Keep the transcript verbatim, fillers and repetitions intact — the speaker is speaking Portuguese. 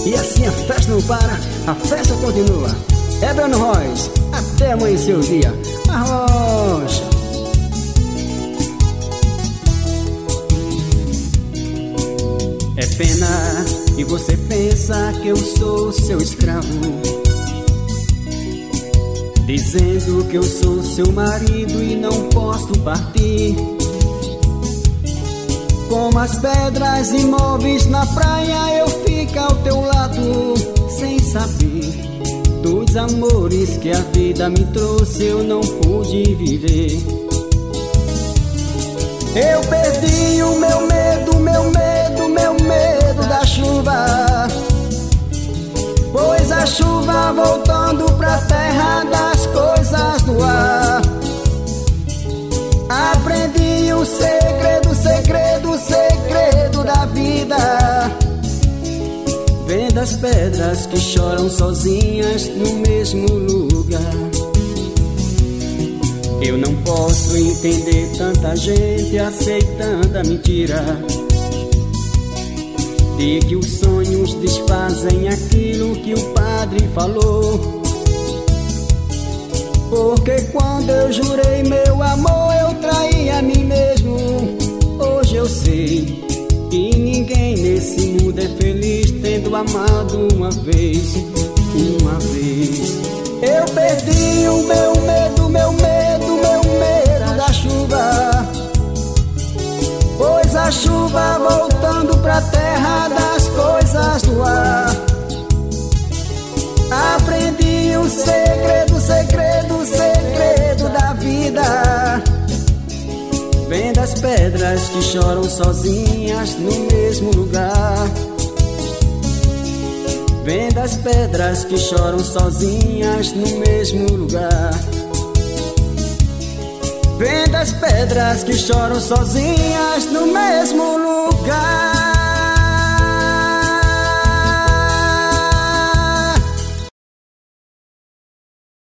E assim a festa não para, a festa continua. É Breno Royce, até amanhecer o dia. Arrocha. É pena que você pensa que eu sou seu escravo, dizendo que eu sou seu marido e não posso partir. Como as pedras imóveis na praia, eu fico ao teu lado, sem saber dos amores que a vida me trouxe, eu não pude viver. Eu perdi o meu medo, meu medo, meu medo da chuva, pois a chuva voltando pra terra das coisas do ar. Aprendi o segredo, segredo, segredo da vida, vendo as pedras que choram sozinhas no mesmo lugar. Eu não posso entender tanta gente aceitando a mentira de que os sonhos desfazem aquilo que o padre falou. Porque quando eu jurei meu amor, eu traí a mim mesmo. Hoje eu sei que ninguém nesse mundo é feliz tendo amado uma vez, uma vez. Eu perdi o meu medo, meu medo, meu medo da chuva, pois a chuva voltando pra terra das coisas do ar. Aprendi o segredo, segredo, segredo da vida, vendo as pedras que choram sozinhas no mesmo lugar. Vendo as pedras que choram sozinhas no mesmo lugar. Vendo as pedras que choram sozinhas no mesmo lugar.